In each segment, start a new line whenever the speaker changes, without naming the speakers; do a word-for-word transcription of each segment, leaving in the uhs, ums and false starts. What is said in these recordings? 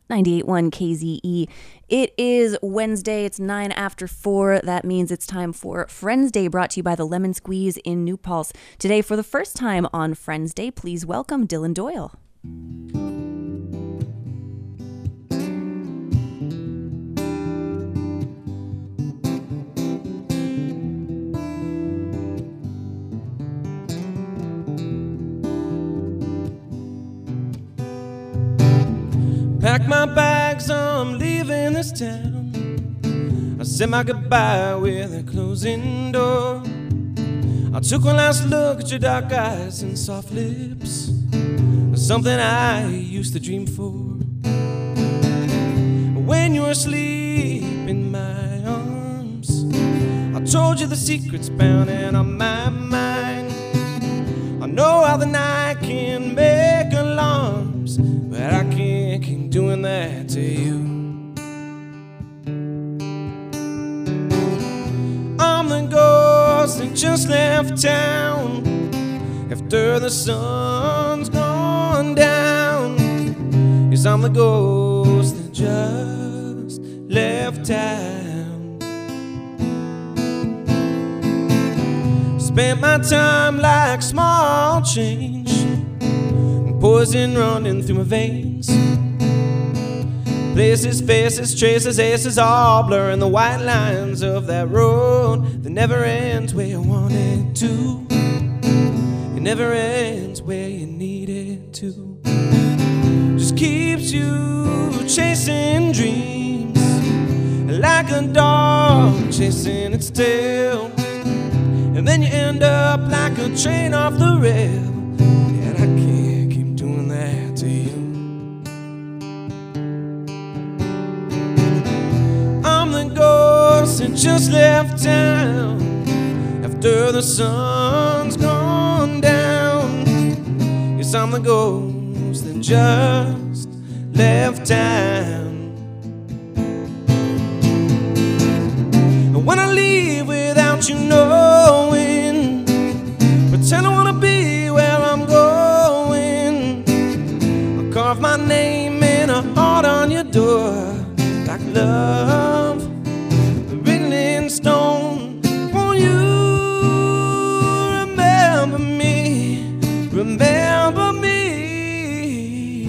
ninety-eight point one K Z E. It is Wednesday. It's nine after four. That means it's time for Friends Day, brought to you by the Lemon Squeeze in New Paltz. Today, for the first time on Friends Day, please welcome Dylan Doyle.
Pack my bags, I'm leaving this town. I said my goodbye with a closing door. I took one last look at your dark eyes and soft lips, something I used to dream for. When you were asleep in my arms, I told you the secrets pounding on my mind. I know how the night can make alarms, but I can't keep doing that to you. I'm the ghost that just left town after the sun's gone down. Yes, I'm the ghost that just left town. Spent my time like small change, poison running through my veins. Places, faces, traces, aces, all blurring the white lines of that road that never ends where you want it to. It never ends where you need it to. Just keeps you chasing dreams like a dog chasing its tail, and then you end up like a train off the rail. And I can't keep doing that to you. I'm the ghost that just left town after the sun's gone down. Yes, I'm the ghost that just left town. And when I leave without you knowing, pretend I wanna be where I'm going. I'll carve my name in a heart on your door, like love written in stone. Won't you remember me? Remember me.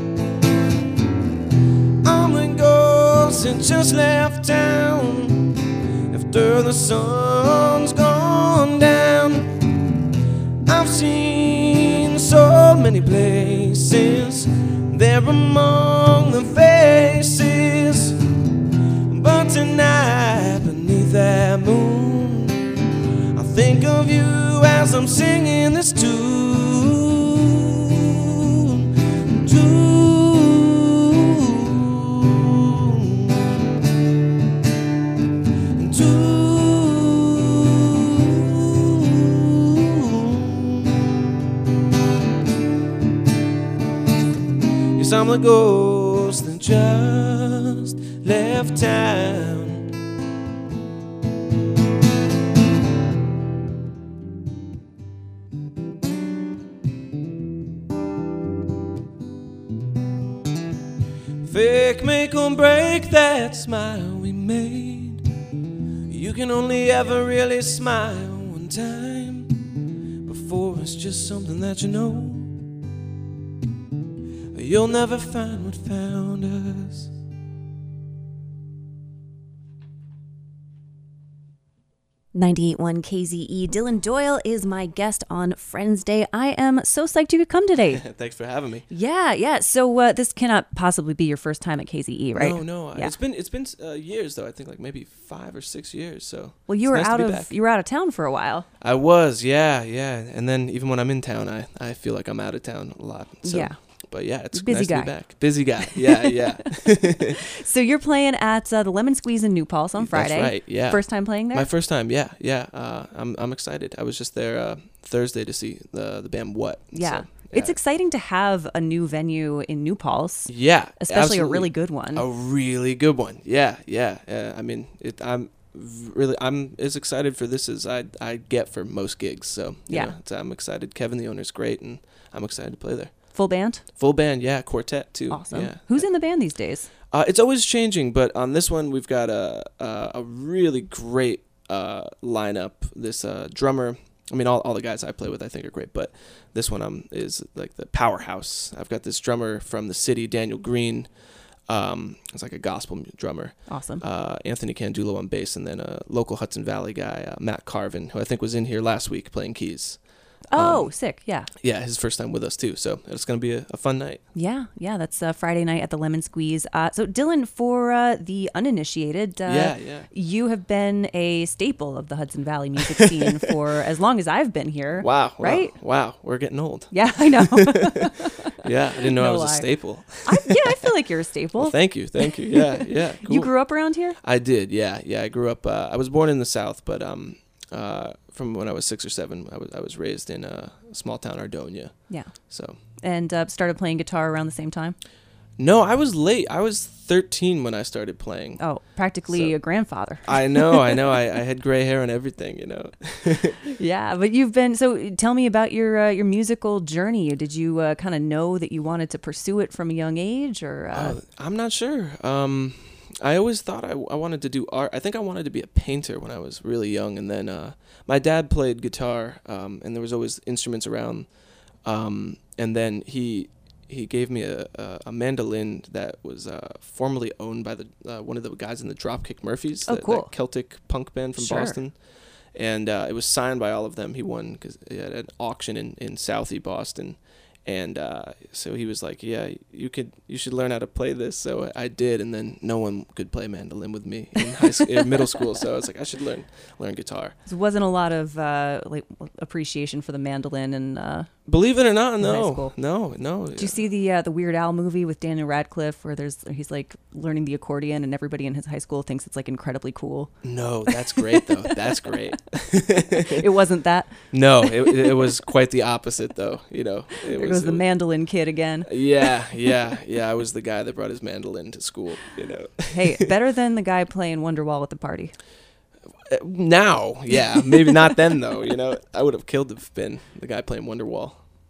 I'm the ghost that just left town after the sun's gone down. I've seen so many places there among the faces, but tonight beneath that moon, I think of you as I'm singing this tune, tune, tune. Yes, I'm the ghost that just left town. Fake, make or break that smile we made. You can only ever really smile one time before it's just something that you know. You'll never find what found us.
ninety-eight point one K Z E. Dylan Doyle is my guest on Friends Day. I am so psyched you could come today.
Thanks for having me.
Yeah, yeah. So uh, this cannot possibly be your first time at K Z E, right?
No, no.
Yeah.
It's been it's been uh, years though. I think like maybe five or six years. So
well, you
it's
were
nice
out
to be
of
back.
you were out of town for a while.
I was, yeah, yeah. And then even when I'm in town, I, I feel like I'm out of town a lot. So.
Yeah.
But yeah, it's
Busy
nice
guy.
to be back. Busy guy. Yeah, yeah.
So you're playing at uh, the Lemon Squeeze in New Paltz on Friday.
That's right. Yeah.
First time playing there?
My first time. Yeah, yeah. Uh, I'm I'm excited. I was just there uh, Thursday to see the the band What.
Yeah.
So,
It's
yeah.
exciting to have a new venue in New Paltz.
Yeah,
Especially
absolutely.
a really good one.
A really good one. Yeah, yeah. Uh, I mean, it, I'm really I'm as excited for this as I I get for most gigs. So you
Yeah.
know, it's, I'm excited. Kevin, the owner's great, and I'm excited to play there.
Full band?
Full band, yeah, quartet too.
Awesome.
Yeah.
Who's in the band these days?
Uh, it's always changing, but on this one we've got a a, a really great uh, lineup. This uh, drummer, I mean, all all the guys I play with I think are great, but this one um is like the powerhouse. I've got this drummer from the city, Daniel Green. Um, it's like a gospel drummer.
Awesome.
Uh, Anthony Candulo on bass, and then a local Hudson Valley guy, uh, Matt Carvin, who I think was in here last week playing keys.
Oh,
Um,
sick. Yeah.
Yeah, his first time with us too, so it's going to be a, a fun night.
Yeah. Yeah. That's uh, Friday night at the Lemon Squeeze. Uh, so, Dylan, for uh, the uninitiated, uh,
Yeah, yeah.
you have been a staple of the Hudson Valley music scene for as long as I've been here.
Wow,
Right?
Wow, wow, we're getting old.
Yeah, I know.
Yeah, I didn't know
No
I was a
lie.
staple.
I, yeah, I feel like you're a staple.
Well, thank you, thank you. Yeah, yeah. Cool.
You grew up around here?
I did, yeah, yeah. I grew up. Uh, I was born in the South, but um, uh, from when I was six or seven, I was I was raised in a small town, Ardonia.
Yeah.
So
And uh, started playing guitar around the same time?
no, I was late. I was thirteen when I started playing.
Oh, practically
So-
a grandfather.
I know, I know. I, I had gray hair and everything, you know.
Yeah, but you've been so. Tell me about your uh, your musical journey. Did you uh, kind of know that you wanted to pursue it from a young age, or? Uh,
Uh, I'm not sure. Um, I always thought I, I wanted to do art. I think I wanted to be a painter when I was really young, and then uh, my dad played guitar, um, and there was always instruments around. Um, and then he he gave me a, a, a mandolin that was uh, formerly owned by the uh, one of the guys in the Dropkick Murphys,
Oh,
that,
cool.
that Celtic punk band from
Sure.
Boston. And uh, it was signed by all of them. He won because he had an auction in, in Southie Boston. And uh, so he was like, "Yeah, you could, you should learn how to play this." So I did, and then no one could play mandolin with me in high school, in middle school. So I was like, I should learn learn guitar.
there wasn't a lot of uh, like appreciation for the mandolin. And uh,
Believe it or not,
In high
no,
school.
no, no.
did you see the uh, the Weird Al movie with Daniel Radcliffe, where there's he's like learning the accordion, and everybody in his high school thinks it's like incredibly cool?
No, that's great though. That's great.
It wasn't that.
No, it, it was quite the opposite though. You know, it
There goes the
it
mandolin kid again.
Yeah, yeah, yeah. I was the guy that brought his mandolin to school. You know.
Hey, better than the guy playing Wonderwall at the party.
Uh, Now, yeah, maybe not then though. You know, I would have killed to have been the guy playing Wonderwall.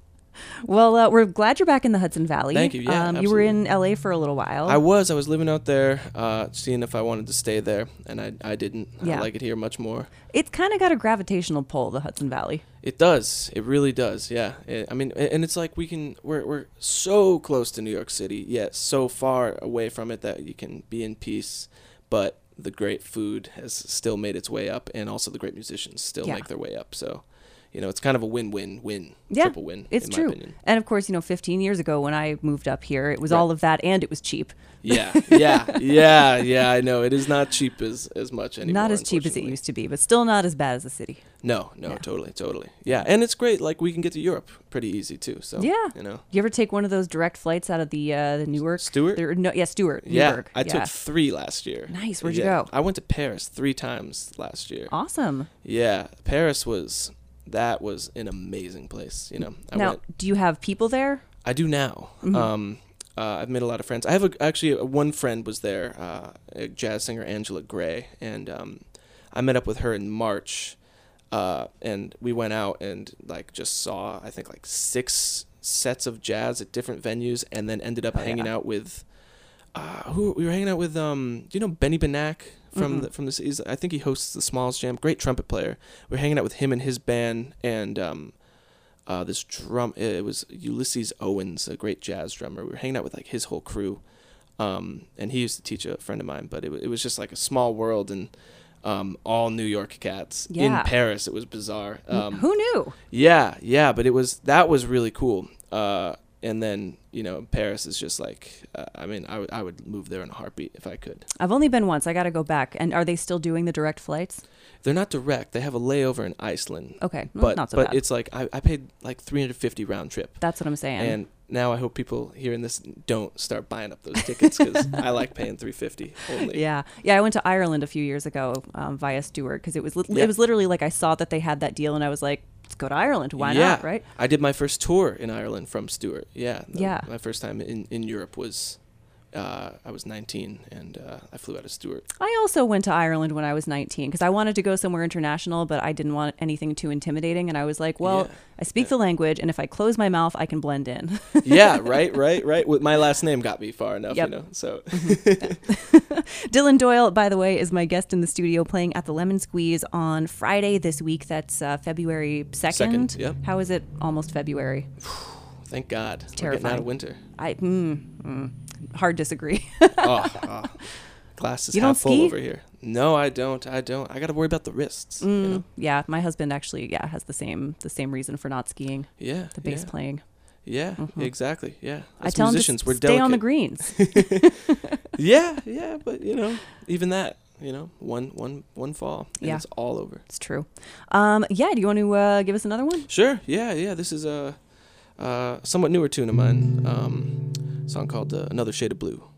Well, uh, we're glad you're back in the Hudson Valley.
Thank you, yeah,
um, you were
absolutely.
in L A for a little while.
I was. I was living out there, uh, seeing if I wanted to stay there, and I I didn't.
Yeah.
I like it here much more.
It's kind of got a gravitational pull, the Hudson Valley.
It does. It really does. Yeah. It, I mean, a- and it's like we can. We're we're so close to New York City, yet so far away from it that you can be in peace. But the great food has still made its way up, and also the great musicians still
Yeah.
make their way up. So, you know, it's kind of a win-win-win,
Yeah,
triple win.
it's
in
true.
My opinion.
And of course, you know, fifteen years ago when I moved up here, it was
Right.
all of that and it was cheap.
Yeah, yeah, yeah, yeah. I know it is not cheap as as much anymore.
Not as cheap as it
unfortunately.
used to be, but still not as bad as the city.
No, no,
Yeah.
totally, totally. Yeah, and it's great. Like we can get to Europe pretty easy too. So
Yeah.
you know.
You ever take one of those direct flights out of the uh, the Newark?
Stewart?
There- no, yeah, Stewart.
Yeah,
Newburgh.
I took three last year.
Nice. Where'd you
Yeah.
go?
I went to Paris three times last year.
Awesome.
Yeah, Paris was that was an amazing place. You know, I
now,
went.
do you have people there?
I do now.
Mm-hmm.
Um, uh, I've made a lot of friends. I have a, actually uh, one friend was there, uh, a jazz singer Angela Gray, and um, I met up with her in March, uh, and we went out and like just saw I think like six sets of jazz at different venues, and then ended up
Oh,
hanging
yeah.
out with. Uh, who we were hanging out with? Um, do you know Benny Benack from
Mm-mm.
the, from the? He's, I think he hosts the Smalls Jam. Great trumpet player. We were hanging out with him and his band, and um, uh, this drum. It was Ulysses Owens, a great jazz drummer. We were hanging out with like his whole crew, um, and he used to teach a friend of mine. But it wa- it was just like a small world, and um, all New York cats
Yeah.
in Paris. It was bizarre. Um,
Who knew?
yeah, yeah, but it was that was really cool. Uh, and then you know, Paris is just like uh, I mean, I would I would move there in a heartbeat if I could.
I've only been once. I got to go back. And are they still doing the direct flights?
They're not direct. They have a layover in Iceland.
Okay, well,
but
not so
but
bad.
it's like I, I paid like three hundred fifty round trip.
That's what I'm saying.
And now I hope people hearing this don't start buying up those tickets because I like paying three fifty only.
Yeah, yeah. I went to Ireland a few years ago um, via Stewart because it was li-
Yeah.
it was literally like I saw that they had that deal and I was like, let's go to Ireland. Why
yeah.
not? Right?
I did my first tour in Ireland from Stewart. Yeah. The-
Yeah.
My first time in, in Europe was uh, I was nineteen, and uh, I flew out of Stewart.
I also went to Ireland when I was nineteen because I wanted to go somewhere international, but I didn't want anything too intimidating. And I was like, well,
Yeah.
I speak
Yeah.
the language, and if I close my mouth, I can blend in.
Yeah, right, right, right. With my last name got me far enough,
Yep.
you know. So
Dylan Doyle, by the way, is my guest in the studio playing at the Lemon Squeeze on Friday this week. That's uh, February second.
Second, yep.
How is it almost February?
thank God. We're getting out
terrifying.
of winter.
I mm, mm, hard disagree.
oh, oh. Glass is
You
half
don't
full
ski?
over here. No, I don't. I don't. I got to worry about the wrists. You know?
Yeah, my husband actually yeah has the same the same reason for not skiing.
Yeah.
The bass
yeah.
playing.
Yeah, exactly. Yeah.
I
As
tell him
musicians,
to
we're
stay on the
delicate.
greens.
Yeah, yeah, but you know, even that, you know, one one one fall and
Yeah.
it's all over.
It's true. Um, yeah, do you want to uh, give us another one?
Sure. Yeah, yeah. This is a uh, somewhat newer tune of mine. Um, a song called uh, "Another Shade of Blue."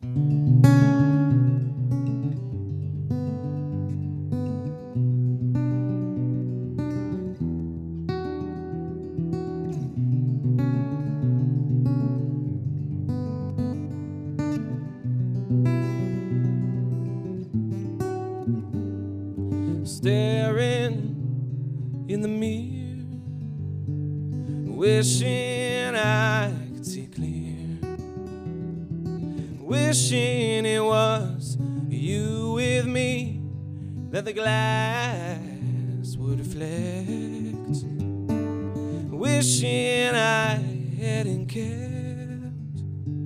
Staring in the mirror, wishing I could see clear, wishing it was you with me, that the glass would reflect, wishing I hadn't kept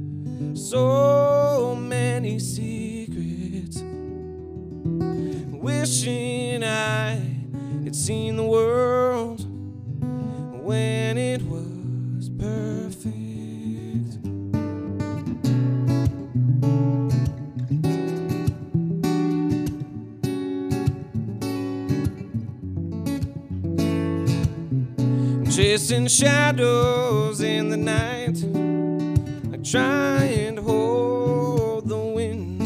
so many secrets, wishing I had seen the world when it was perfect. Chasing shadows in the night, like trying to hold the wind,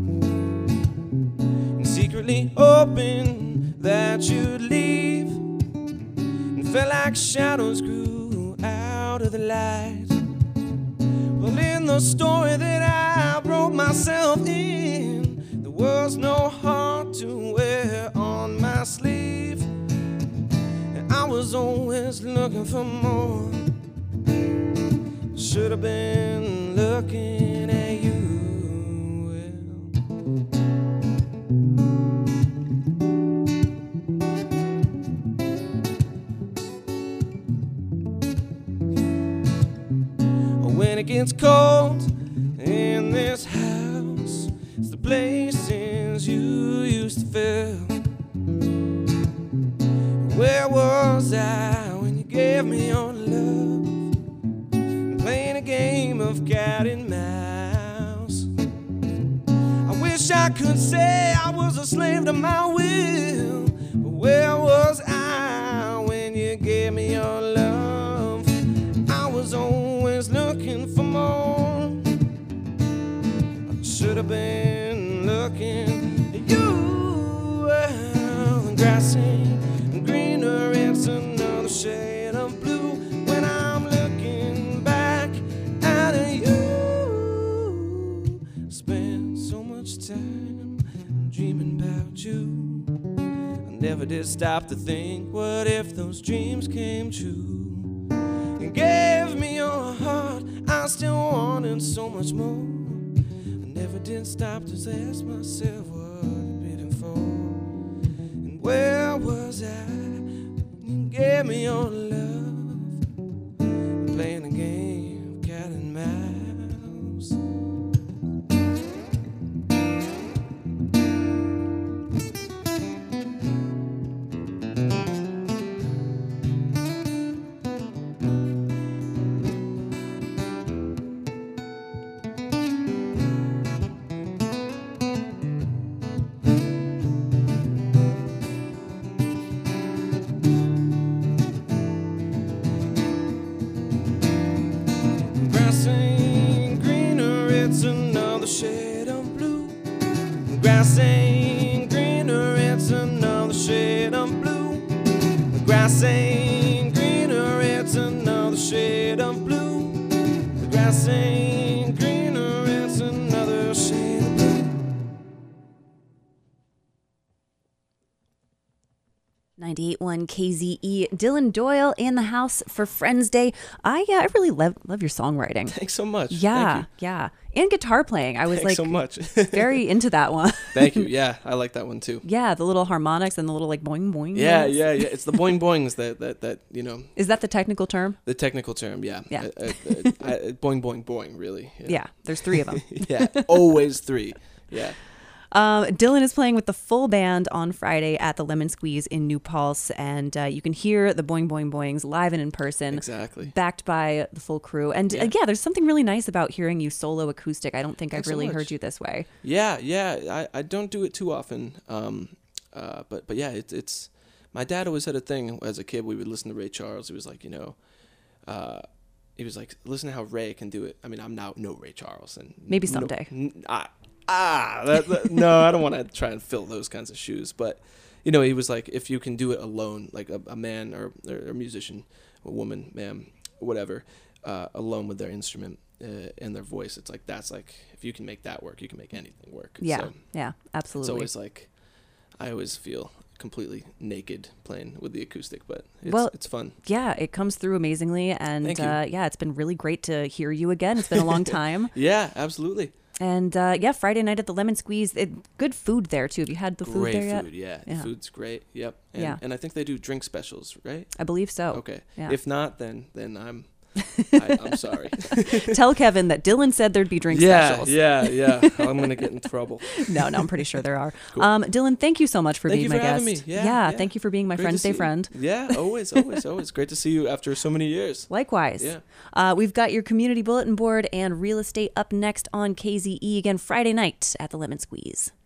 and secretly hoping that you'd leave, and felt like shadows grew out of the light. Well, in the story that I wrote myself in, there was no heart to wear on my sleeve, and I was always looking for more. Should have been looking at you. When it gets cold in this house, it's the places you used to fill. Where was I when you gave me your love, and playing a game of cat and mouse? I wish I could say I was a slave to my will, but where was I when you gave me your love? I was always looking for more. I should have been looking at you. Well, the grass ain't greener, it's another shade of blue when I'm looking back at you. Spent so much time dreaming about you. I never did stop to think, what if those dreams came true? And gave me your heart, I still wanted so much more. I never did stop to ask myself what you're bidding for. And where was I when you gave me your love, playing a game of cat and mouse? Grass ain't greener, it's another shade of blue. Grass ain't greener, it's another shade of blue. The grass ain't greener, it's another shade of blue. The grass ain't greener, it's another
ninety-eight point one K Z E. Dylan Doyle in the house for Friends Day. I yeah, I really love love your songwriting.
Thanks so much.
Yeah,
Thank you.
yeah. And guitar playing. I was
Thanks
like
so much.
very into that one.
Thank you. Yeah, I like that one too.
Yeah, the little harmonics and the little like boing boing.
Yeah,
notes.
yeah, yeah. It's the boing boings that, that, that you know.
Is that the technical term?
The technical term, yeah.
Yeah.
I, I, I, I, boing, boing, boing, really.
Yeah,
Yeah,
there's three of them.
yeah. Always three. Yeah.
Um, Dylan is playing with the full band on Friday at the Lemon Squeeze in New Paltz, and uh, you can hear the boing boing boings live and in person.
Exactly.
Backed by the full crew. And
Yeah.
uh, yeah, there's something really nice about hearing you solo acoustic. I don't think
Thanks
I've
so
really
much.
heard you this way.
Yeah, yeah. I, I don't do it too often. Um, uh, but but yeah, it's it's. My dad always had a thing as a kid. We would listen to Ray Charles. He was like, you know, uh, he was like, listen to how Ray can do it. I mean, I'm now no Ray Charles, and
Maybe
no-
someday.
n- ah, ah that, that- no, I don't want to try and fill those kinds of shoes. But you know, he was like, if you can do it alone, like a, a man or, or a musician, a woman, ma'am, whatever, uh, alone with their instrument uh, and their voice, it's like that's like if you can make that work, you can make anything work.
Yeah,
So
yeah,
it's
absolutely.
always like I always feel completely naked playing with the acoustic, but it's,
Well,
it's fun.
Yeah, it comes through amazingly. And
Thank you.
uh, yeah, it's been really great to hear you again. It's been a long time.
Yeah, absolutely.
And uh, yeah, Friday night at the Lemon Squeeze. It, good food there too. Have you had the food
Great
there yet?
food, yeah.
Yeah.
The food's great. Yep. And,
Yeah.
and I think they do drink specials, right?
I believe so.
Okay.
Yeah.
If not, then then I'm I, I'm sorry.
Tell Kevin that Dylan said there'd be drink
yeah,
specials.
yeah, yeah. I'm gonna get in trouble.
No, no, I'm pretty sure there are.
Cool.
Um, Dylan, thank you so much for
Thank
being
you
my
for
guest.
having me. Yeah, yeah.
thank you for being my
Great to
Friends
see
Day
you.
friend.
Yeah, always, always, always. Great to see you after so many years.
Likewise.
Yeah.
Uh, we've got your community bulletin board and real estate up next on K Z E again Friday night at the Lemon Squeeze.